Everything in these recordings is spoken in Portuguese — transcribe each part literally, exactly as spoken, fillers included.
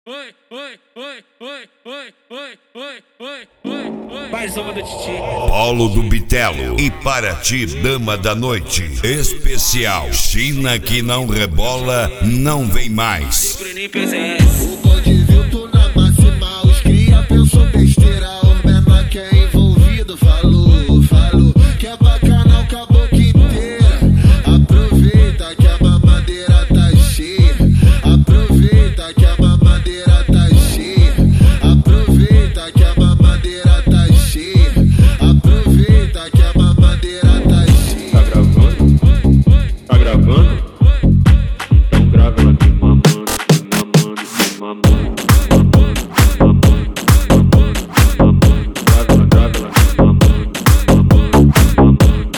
Oi, oi, oi, oi, oi, oi, oi, oi, oi, oi. Mais uma do Titi. Polo do Bitelo e para ti, dama da noite. Especial China que não rebola, não vem mais. O bonde viu tu na máxima, os cria pensou besteira. O menor que é envolvido falou, falou que é bacana o caboclo inteira. Aproveita que a mamadeira tá cheia. Aproveita que a mamadeira tá cheia. Aproveita que a mamadeira tá cheia. Aproveita que a mamadeira tá cheia. Tá gravando? Tá gravando? Então grava ela me mamando, me mamando, me mamando, mamando, mamando, mamando, mamando. Grava ela, grava ela me mamando, mamando, mamando,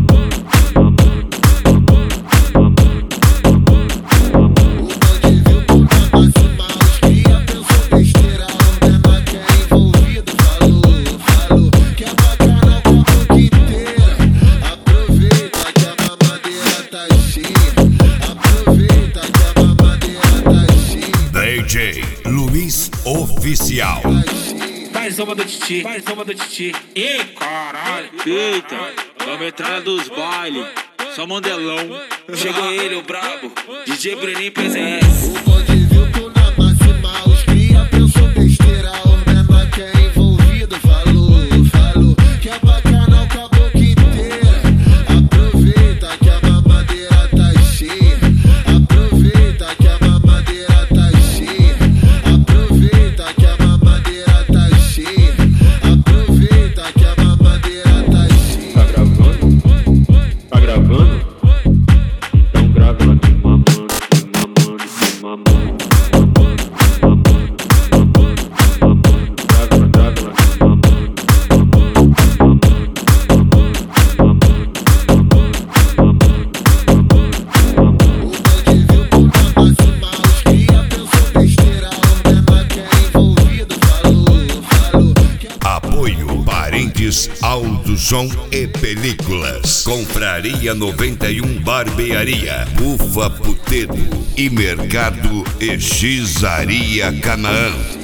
mamando, mamando, mamando, mamando. O bonde viu tu na máxima, os cria pensou besteira. O menor que é envolvido falou, falou que é bacana o caboclo inteira. Aproveita que a mamadeira tá cheia. Aproveita que a mamadeira tá cheia. D J Luiz Oficial. Tá cheia. Mais uma do Titi, mais uma do Titi. Ei, caralho. Eita, vamos entrar dos bailes, só mandelão. Chegou ele, o brabo, D J Bruninho P Z S. O bonde viu tu na máxima, os cria pensou besteira. O menor que é envolvido falou, falou que é bacana o caboclo inteira. Aproveita que a mamadeira tá cheia. Aproveita que a mamadeira tá cheia. Aproveita que a mamadeira tá cheia. Aproveita que a mamadeira tá cheia. Tá gravando? Tá gravando? Então grava ela me mamando, me mamando, me mamando, mamando, mamando, mamando, mamando. Grava ela, grava ela me mamando, mamando, mamando, mamando, mamando, mamando, mamando, mamando. O bonde viu tu na máxima, os cria pensou besteira. O menor que é envolvido falou, falou que é Apoio Parentes, Alto Som e Películas. Confraria noventa e um Barbearia, Bufa Putedo e Mercado Exizaria Canaã.